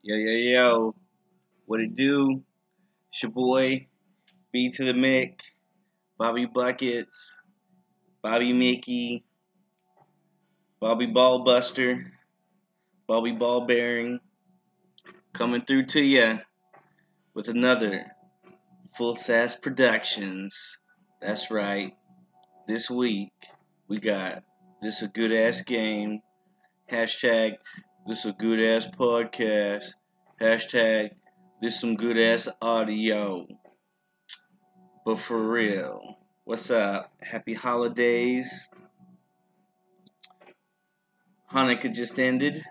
Yo, yo, yo. What it do? It's your boy, B to the Mick, Bobby Buckets, Bobby Mickey, Bobby Ballbuster, Bobby Ball Bearing, coming through to ya with another Full Sass Productions. That's right. This week, we got This a Good Ass Game, hashtag This a Good Ass Podcast, hashtag This some good ass audio. But for real, what's up? Happy holidays. Hanukkah just ended.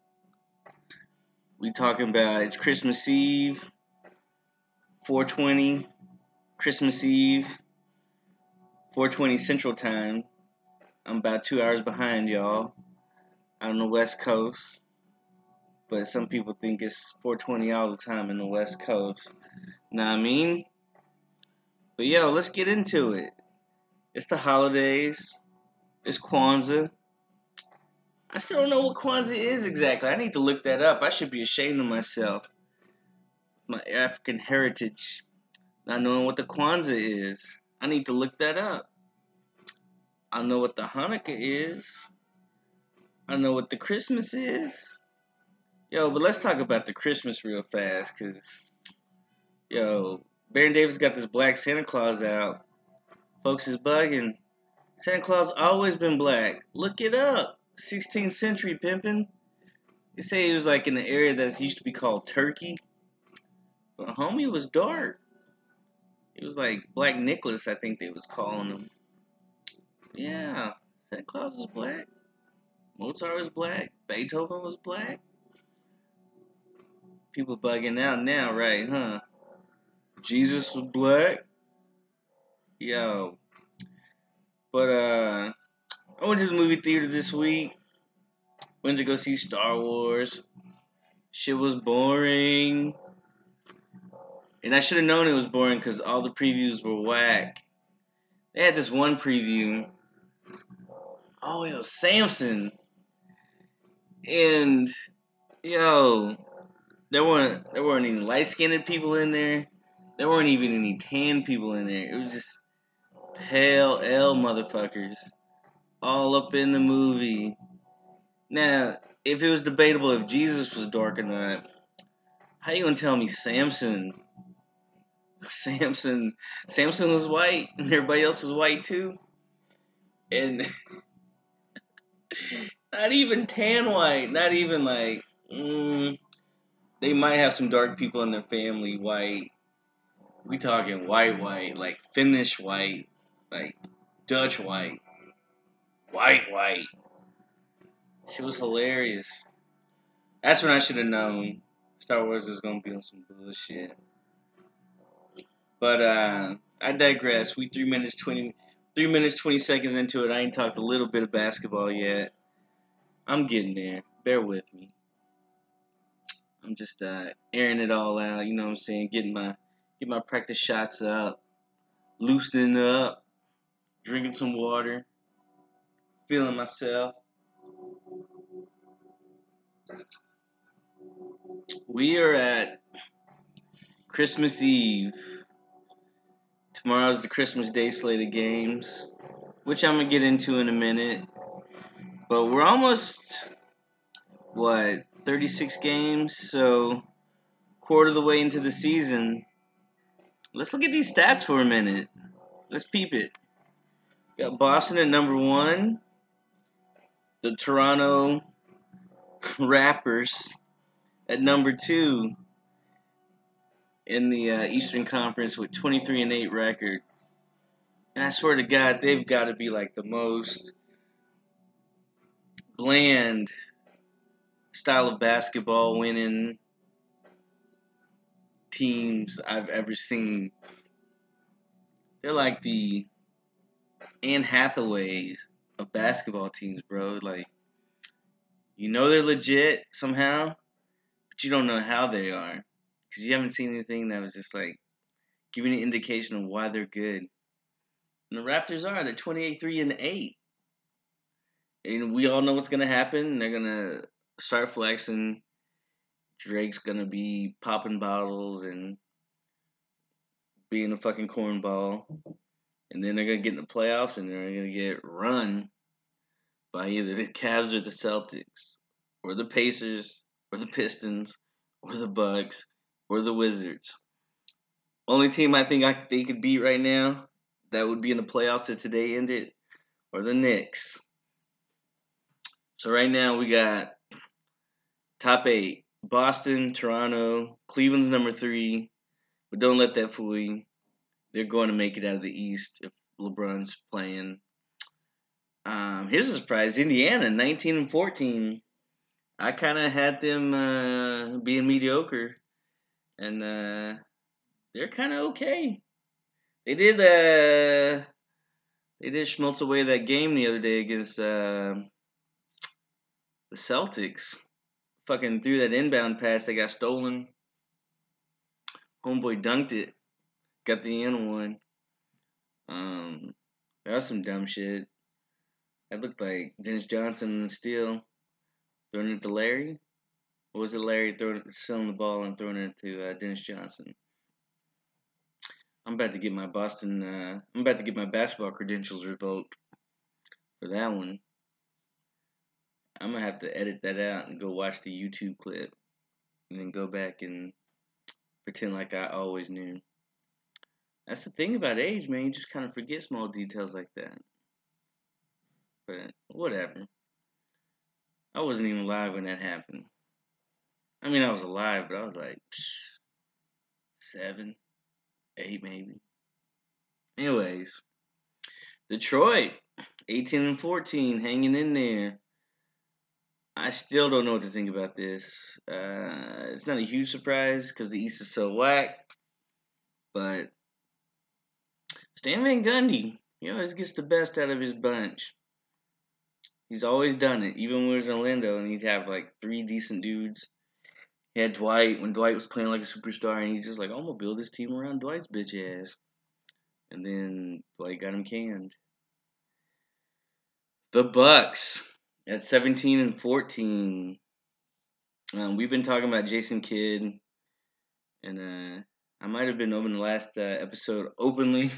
We talking about it's Christmas Eve, 4:20, Christmas Eve, 4:20 Central Time. I'm about 2 hours behind y'all. On the West Coast, but some people think it's 4:20 all the time in the West Coast. Know what I mean? But yo, let's get into it. It's the holidays. It's Kwanzaa. I still don't know what Kwanzaa is exactly. I need to look that up. I should be ashamed of myself. My African heritage. Not knowing what the Kwanzaa is. I need to look that up. I know what the Hanukkah is. I know what the Christmas is. Yo, but let's talk about the Christmas real fast, because, yo, Baron Davis got this black Santa Claus out. Folks is bugging. Santa Claus always been black. Look it up. 16th century pimpin'. They say he was like in the area that used to be called Turkey. But homie was dark. He was like Black Nicholas, I think they was calling him. Yeah, Santa Claus was black. Mozart was black. Beethoven was black. People bugging out now, right, huh? Jesus was black. Yo. But I went to the movie theater this week. Went to go see Star Wars. Shit was boring. And I should have known it was boring because all the previews were whack. They had this one preview. Oh, it was Samson. And yo, there weren't any light skinned people in there. There weren't even any tan people in there. It was just pale L motherfuckers all up in the movie. Now, if it was debatable if Jesus was dark or not, how you gonna tell me Samson? Samson was white, and everybody else was white too, and not even tan white. Not even like they might have some dark people in their family. White. We talking white, like Finnish white, like Dutch white, white. She was hilarious. That's when I should have known Star Wars is gonna be on some bullshit. But I digress. We 3 minutes 20 seconds into it. I ain't talked a little bit of basketball yet. I'm getting there. Bear with me. I'm just airing it all out. You know what I'm saying? Get my practice shots up, loosening up, drinking some water, feeling myself. We are at Christmas Eve. Tomorrow's the Christmas Day slate of games, which I'm gonna get into in a minute. But we're almost 36 games, so quarter of the way into the season. Let's look at these stats for a minute. Let's peep it. Got Boston at number one. The Toronto Raptors at number two in the Eastern Conference with 23-8 record. And I swear to God, they've got to be like the most bland style of basketball winning teams I've ever seen. They're like the Anne Hathaways of basketball teams, bro. Like, you know they're legit somehow, but you don't know how they are. Because you haven't seen anything that was just like giving an indication of why they're good. And the Raptors are. They're 28-3-8. And we all know what's going to happen. They're going to start flexing. Drake's gonna be popping bottles and being a fucking cornball. And then they're gonna get in the playoffs and they're gonna get run by either the Cavs or the Celtics, or the Pacers, or the Pistons, or the Bucks, or the Wizards. Only team I think they could beat right now that would be in the playoffs if today ended, or the Knicks. So right now we got top 8: Boston, Toronto, Cleveland's number 3, but don't let that fool you. They're going to make it out of the East if LeBron's playing. Here's a surprise: Indiana, 19-14. I kind of had them being mediocre, and they're kind of okay. They did schmaltz away that game the other day against the Celtics. Fucking threw that inbound pass that got stolen. Homeboy dunked it, got the end one. That was some dumb shit. That looked like Dennis Johnson in the steal, throwing it to Larry. Or was it Larry selling the ball and throwing it to Dennis Johnson? I'm about to get my basketball credentials revoked for that one. I'm gonna have to edit that out and go watch the YouTube clip, and then go back and pretend like I always knew. That's the thing about age, man. You just kind of forget small details like that. But whatever. I wasn't even alive when that happened. I mean, I was alive, but I was like 7, 8 maybe. Anyways, Detroit, 18-14, hanging in there. I still don't know what to think about this. It's not a huge surprise because the East is so whack. But Stan Van Gundy, he always gets the best out of his bunch. He's always done it, even when he was in Orlando, and he'd have like 3 decent dudes. He had Dwight when Dwight was playing like a superstar, and he's just like, I'm gonna build this team around Dwight's bitch ass. And then Dwight got him canned. The Bucks at 17-14. We've been talking about Jason Kidd, and I might have been over in the last episode openly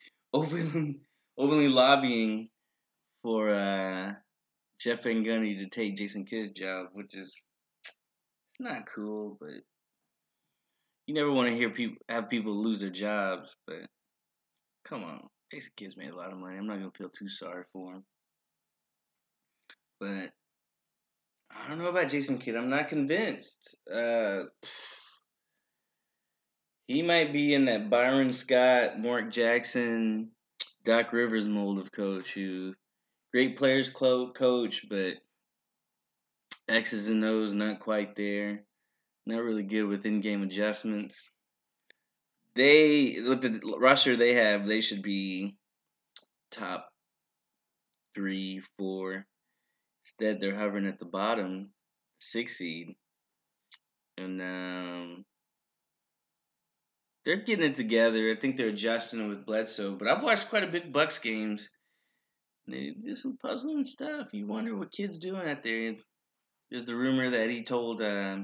lobbying for Jeff Van Gundy to take Jason Kidd's job, which is not cool, but you never want to have people lose their jobs. But come on, Jason Kidd's made a lot of money. I'm not gonna feel too sorry for him. But I don't know about Jason Kidd. I'm not convinced. He might be in that Byron Scott, Mark Jackson, Doc Rivers mold of coach who great players coach, but X's and O's not quite there. Not really good with in-game adjustments. With the roster they have, they should be top 3, 4. Instead, they're hovering at the bottom, 6 seed, and they're getting it together. I think they're adjusting with Bledsoe, but I've watched quite a bit Bucks games. They do some puzzling stuff. You wonder what Kidd's doing out there. There's the rumor that he told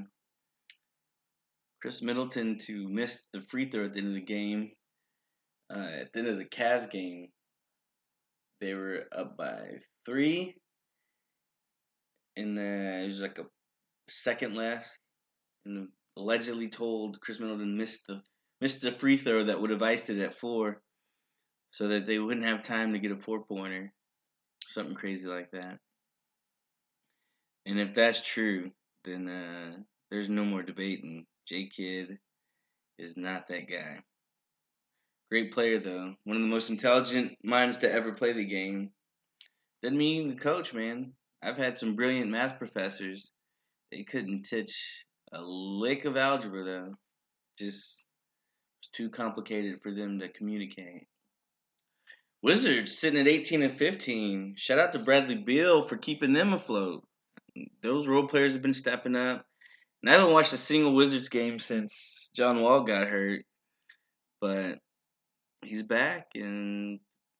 Chris Middleton to miss the free throw at the end of the game. At the end of the Cavs game, they were up by 3, and it was like a second left, and allegedly told Chris Middleton missed the free throw that would have iced it at 4, so that they wouldn't have time to get a 4-pointer, something crazy like that. And if that's true, then there's no more debating. J. Kidd is not that guy. Great player, though. One of the most intelligent minds to ever play the game. Doesn't mean the coach, man. I've had some brilliant math professors. They couldn't teach a lick of algebra, though. Just it's too complicated for them to communicate. Wizards sitting at 18-15. Shout out to Bradley Beal for keeping them afloat. Those role players have been stepping up. And I haven't watched a single Wizards game since John Wall got hurt. But he's back, and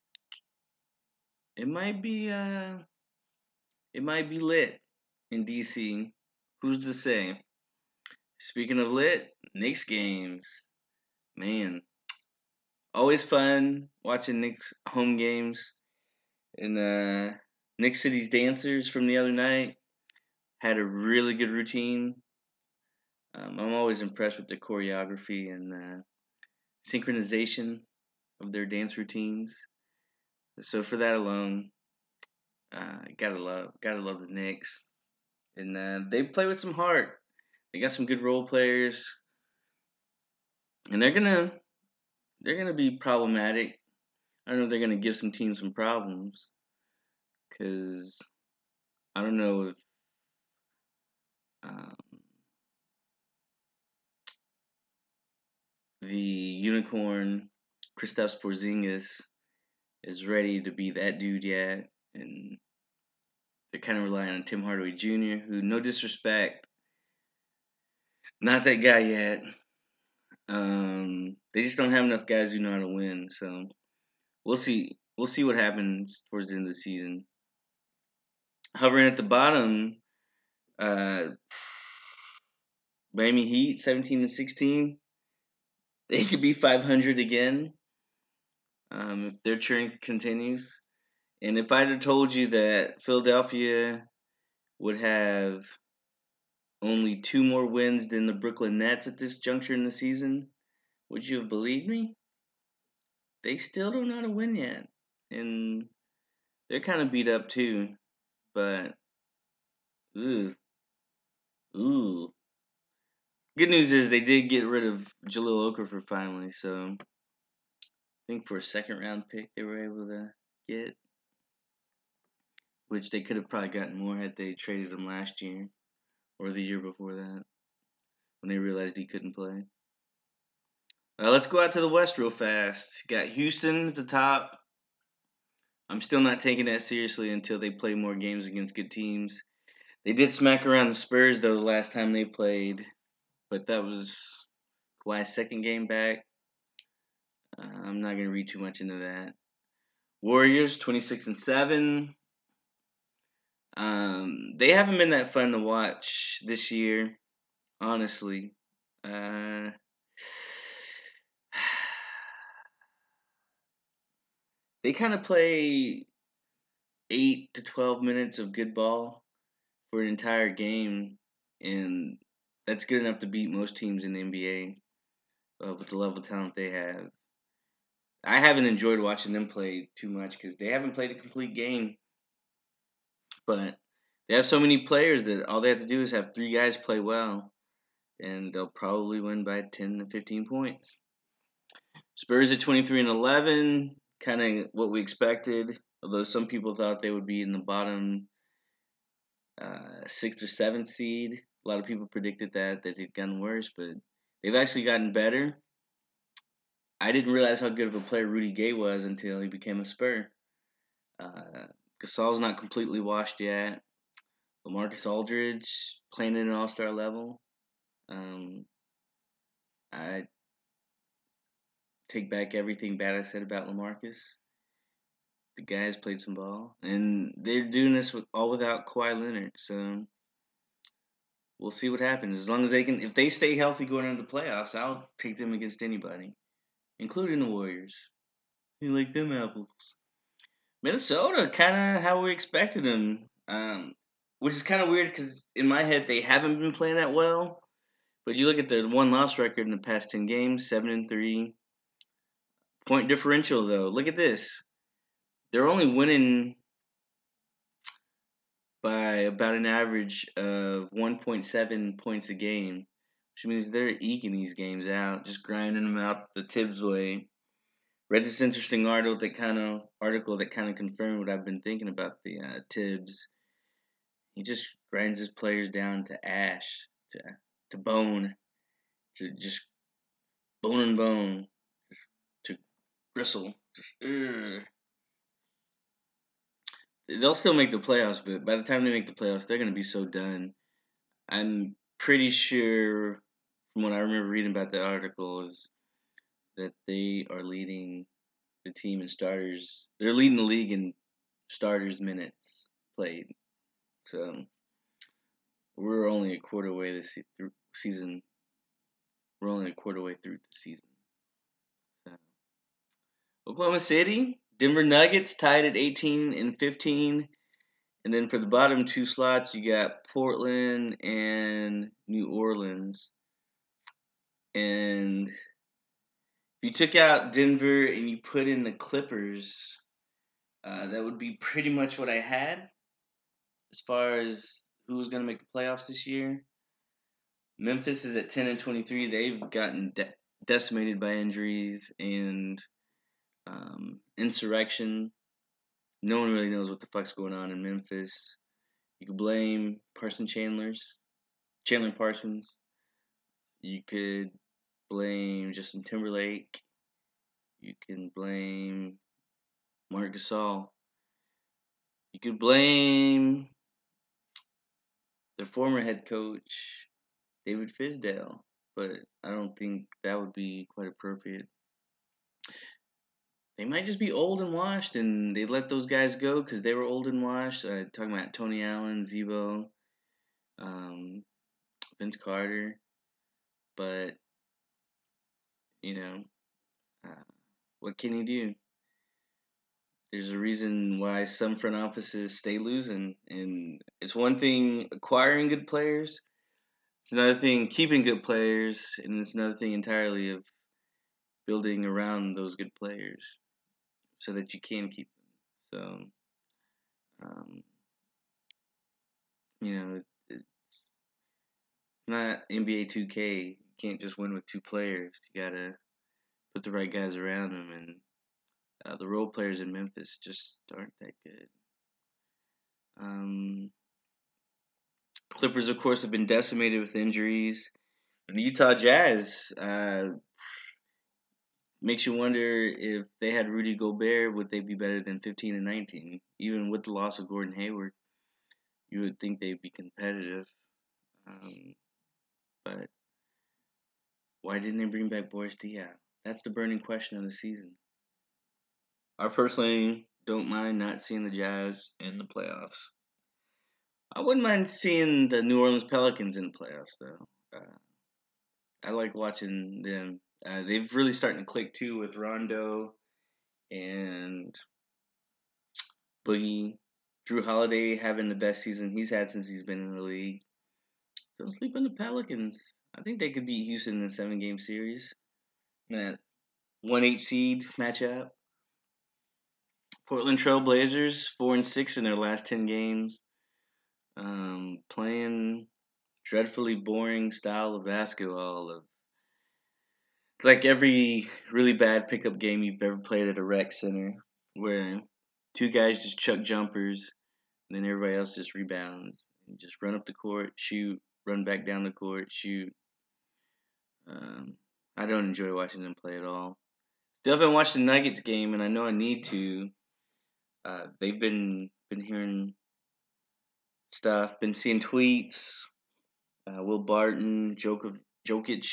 it might be lit in DC. Who's to say? Speaking of lit, Knicks games. Man, always fun watching Knicks home games. And Knicks City's dancers from the other night had a really good routine. I'm always impressed with the choreography and synchronization of their dance routines. So for that alone, gotta love the Knicks, and they play with some heart. They got some good role players, and they're gonna be problematic. I don't know if they're gonna give some teams some problems, because I don't know if um, the unicorn Kristaps Porzingis is ready to be that dude yet, and they're kind of relying on Tim Hardaway Jr., who, no disrespect, not that guy yet. They just don't have enough guys who know how to win. So we'll see. We'll see what happens towards the end of the season. Hovering at the bottom, uh, Miami Heat, 17-16. They could be 500 again if their churn continues. And if I'd have told you that Philadelphia would have only 2 more wins than the Brooklyn Nets at this juncture in the season, would you have believed me? They still don't know how to win yet. And they're kind of beat up too. But, ooh, ooh. Good news is they did get rid of Jahlil Okafor finally. So I think for a second round pick they were able to get, which they could have probably gotten more had they traded him last year or the year before that when they realized he couldn't play. Let's go out to the West real fast. Got Houston at the top. I'm still not taking that seriously until they play more games against good teams. They did smack around the Spurs, though, the last time they played, but that was Kawhi's second game back. I'm not going to read too much into that. Warriors, 26-7. They haven't been that fun to watch this year, honestly. They kind of play 8 to 12 minutes of good ball for an entire game, and that's good enough to beat most teams in the NBA with the level of talent they have. I haven't enjoyed watching them play too much because they haven't played a complete game, but they have so many players that all they have to do is have 3 guys play well, and they'll probably win by 10 to 15 points. Spurs at 23-11, kind of what we expected, although some people thought they would be in the bottom 6th or 7th seed. A lot of people predicted that they'd gotten worse, but they've actually gotten better. I didn't realize how good of a player Rudy Gay was until he became a Spur. Gasol's not completely washed yet. LaMarcus Aldridge playing at an all-star level. I take back everything bad I said about LaMarcus. The guys played some ball, and they're doing this all without Kawhi Leonard. So we'll see what happens. As long as they can, if they stay healthy going into the playoffs, I'll take them against anybody, including the Warriors. You like them apples? Minnesota, kind of how we expected them, which is kind of weird because in my head they haven't been playing that well. But you look at their one-loss record in the past 10 games, 7-3. Point differential though, look at this. They're only winning by about an average of 1.7 points a game, which means they're eking these games out, just grinding them out the Tibbs way. Read this interesting article that kind of confirmed what I've been thinking about the Tibbs. He just grinds his players down to ash, to bone, to just bone and bone, just to bristle. Just, ugh. They'll still make the playoffs, but by the time they make the playoffs, they're going to be so done. I'm pretty sure, from what I remember reading about the article, is that they are leading the team in starters. They're leading the league in starters minutes played. So we're only a quarter away this season we're only a quarter way through the season. So, Oklahoma City, Denver Nuggets tied at 18 and 15. And then for the bottom two slots, you got Portland and New Orleans. And if you took out Denver and you put in the Clippers, that would be pretty much what I had as far as who was going to make the playoffs this year. Memphis is at 10 and 23. They've gotten decimated by injuries and insurrection. No one really knows what the fuck's going on in Memphis. You could blame Chandler Parsons. You could blame Justin Timberlake. You can blame Marc Gasol. You could blame their former head coach, David Fizdale, but I don't think that would be quite appropriate. They might just be old and washed, and they let those guys go because they were old and washed. Talking about Tony Allen, Zebo, Vince Carter, but you know, what can you do? There's a reason why some front offices stay losing, and it's one thing acquiring good players. It's another thing keeping good players, and it's another thing entirely of building around those good players so that you can keep them. So, it's not NBA 2K. You can't just win with two players. You gotta put the right guys around them, and the role players in Memphis just aren't that good. Clippers, of course, have been decimated with injuries. And the Utah Jazz makes you wonder if they had Rudy Gobert, would they be better than 15 and 19? Even with the loss of Gordon Hayward, you would think they'd be competitive. But why didn't they bring back Boris Diaw? That's the burning question of the season. I personally don't mind not seeing the Jazz in the playoffs. I wouldn't mind seeing the New Orleans Pelicans in the playoffs, though. I like watching them. They've really starting to click, too, with Rondo and Boogie. Drew Holiday having the best season he's had since he's been in the league. Don't sleep on the Pelicans. I think they could beat Houston in a 7-game series. That 1-8 seed matchup. Portland Trail Blazers 4-6 in their last 10 games. Playing dreadfully boring style of basketball. It's like every really bad pickup game you've ever played at a rec center, where two guys just chuck jumpers, and then everybody else just rebounds. You just run up the court, shoot, run back down the court, shoot. I don't enjoy watching them play at all. Still haven't watched the Nuggets game, and I know I need to. They've been hearing stuff, been seeing tweets. Will Barton, Jokic.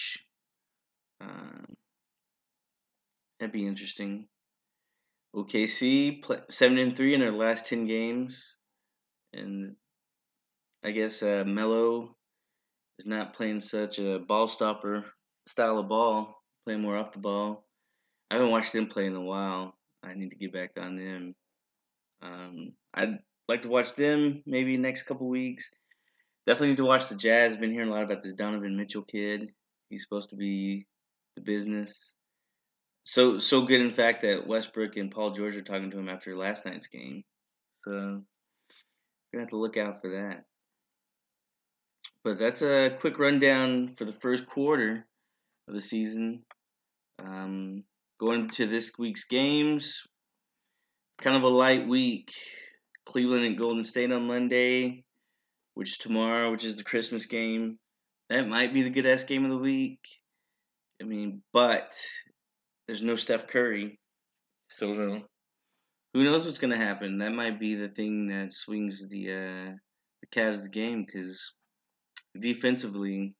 That'd be interesting. OKC 7-3 in their last 10 games, and I guess Melo is not playing such a ball stopper style of ball, playing more off the ball. I haven't watched them play in a while. I need to get back on them. I'd like to watch them maybe next couple weeks. Definitely need to watch the Jazz. Been hearing a lot about this Donovan Mitchell kid. He's supposed to be the business. So good, in fact, that Westbrook and Paul George are talking to him after last night's game. So we're gonna have to look out for that. But that's a quick rundown for the first quarter of the season. Going to this week's games, kind of a light week. Cleveland and Golden State on Monday, which is the Christmas game. That might be the good ass game of the week. I mean, but there's no Steph Curry. So who knows what's gonna happen? That might be the thing that swings the Cavs the game, because defensively,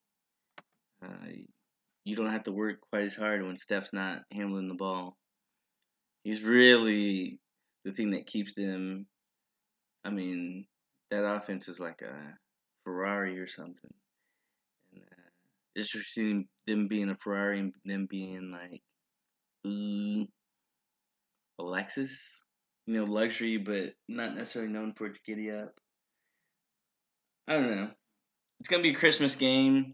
you don't have to work quite as hard when Steph's not handling the ball. He's really the thing that keeps them. I mean, that offense is like a Ferrari or something. And, It's between them being a Ferrari and them being like a Lexus. Luxury, but not necessarily known for its giddy up. I don't know. It's gonna be a Christmas game.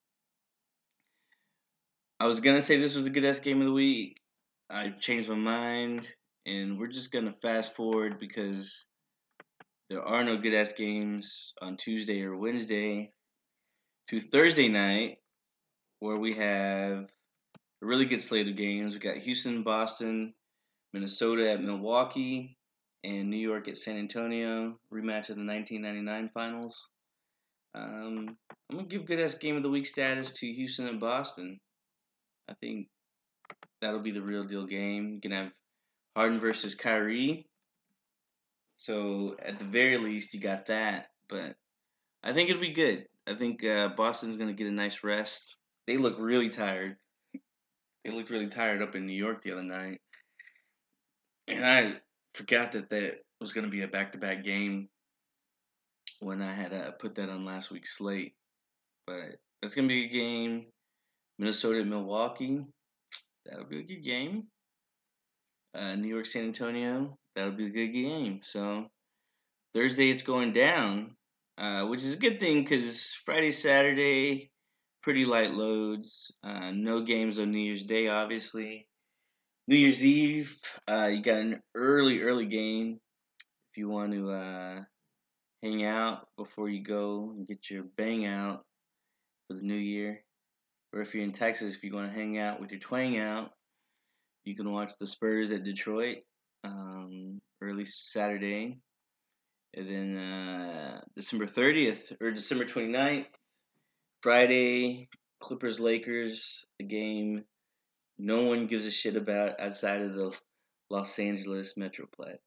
I was gonna say this was the good ass game of the week. I've changed my mind, and we're just gonna fast forward because there are no good ass games on Tuesday or Wednesday to Thursday night, where we have a really good slate of games. We got Houston, Boston, Minnesota at Milwaukee, and New York at San Antonio. Rematch of the 1999 finals. I'm gonna give good ass game of the week status to Houston and Boston. I think that'll be the real deal game. You're gonna have Harden versus Kyrie. So at the very least, you got that. But I think it'll be good. I think Boston's gonna get a nice rest. They look really tired. They looked really tired up in New York the other night, and I forgot that was gonna be a back-to-back game when I had put that on last week's slate. But that's gonna be a game. Minnesota and Milwaukee. That'll be a good game. New York, San Antonio. That'll be a good game. So Thursday it's going down, which is a good thing because Friday, Saturday, pretty light loads. No games on New Year's Day, obviously. New Year's Eve, you got an early game if you want to hang out before you go and get your bang out for the new year. Or if you're in Texas, if you want to hang out with your twang out, you can watch the Spurs at Detroit early Saturday. And then December 30th or December 29th, Friday, Clippers Lakers, a game no one gives a shit about outside of the Los Angeles Metroplex.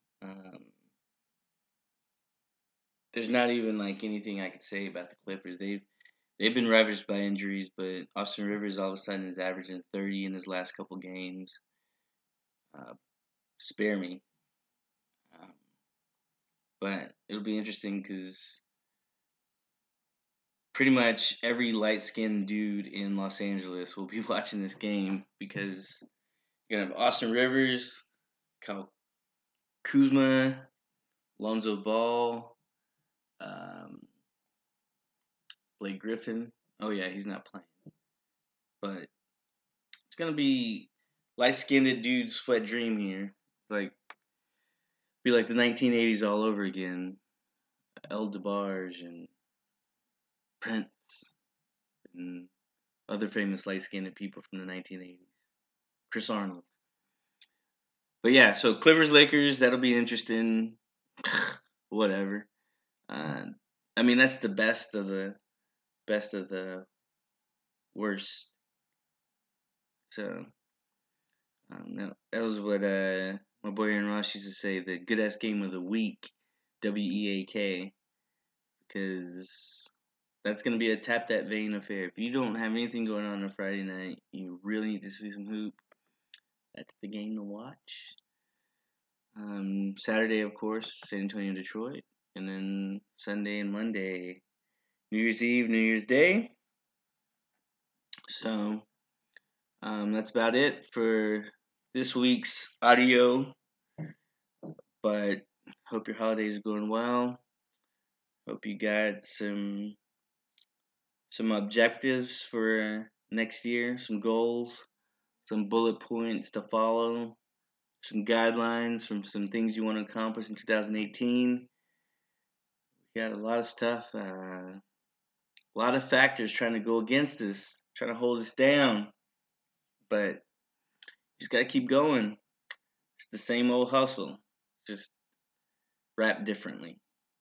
There's not even like anything I could say about the Clippers. They've been ravaged by injuries, but Austin Rivers all of a sudden is averaging 30 in his last couple games. Spare me. Um, but it'll be interesting because pretty much every light-skinned dude in Los Angeles will be watching this game because you're gonna have Austin Rivers, Kyle Kuzma, Lonzo Ball, um, Blake Griffin. Oh yeah, he's not playing, but it's gonna be light-skinned dude's wet dream here. Like be like the 1980s all over again. El DeBarge and Prince and other famous light-skinned people from the 1980s. Chris Arnold. But yeah, so Clippers Lakers, that'll be interesting. Whatever. Uh, I mean, that's the best of the worst. So that was what my boy Aaron Ross used to say: the good ass game of the week, WEAK, because that's gonna be a tap that vein affair. If you don't have anything going on Friday night, you really need to see some hoop. That's the game to watch. Saturday, of course, San Antonio, Detroit, and then Sunday and Monday, New Year's Eve, New Year's Day. So that's about it for this week's audio. But hope your holidays are going well. Hope you got some objectives for next year, some goals, some bullet points to follow, some guidelines from some things you want to accomplish in 2018. We got a lot of stuff, a lot of factors trying to go against us, trying to hold us down. But just got to keep going. It's the same old hustle, just wrapped differently.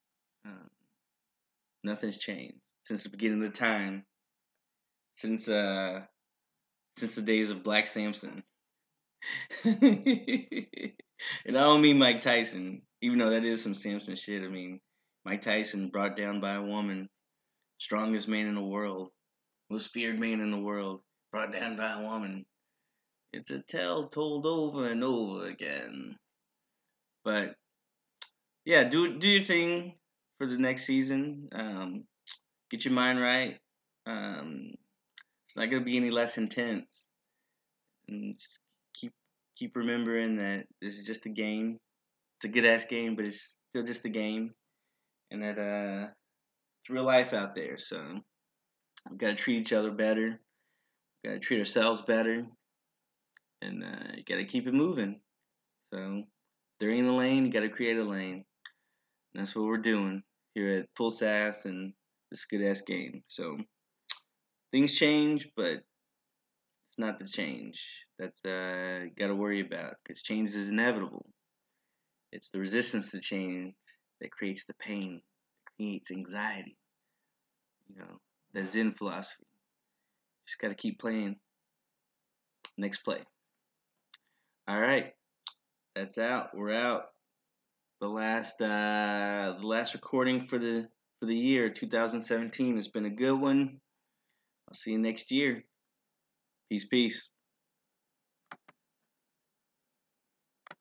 Nothing's changed since the beginning of time. Since the days of Black Samson. And I don't mean Mike Tyson, even though that is some Samson shit. I mean, Mike Tyson brought down by a woman, strongest man in the world, most feared man in the world, brought down by a woman. It's a tale told over and over again. But yeah, do your thing for the next season. Get your mind right. It's not gonna be any less intense. And just keep remembering that this is just a game. It's a good ass game, but it's still just a game, and that it's real life out there. So we gotta treat each other better. We gotta treat ourselves better, and you gotta keep it moving. So if there ain't a lane, you gotta create a lane. And that's what we're doing here at Full Sass and this good ass game. So things change, but it's not the change that's you got to worry about, because change is inevitable. It's the resistance to change that creates the pain, that creates anxiety. You know, that Zen philosophy. Just got to keep playing. Next play. All right, that's out. We're out. The last recording for the year 2017. It's been a good one. I'll see you next year. Peace, peace.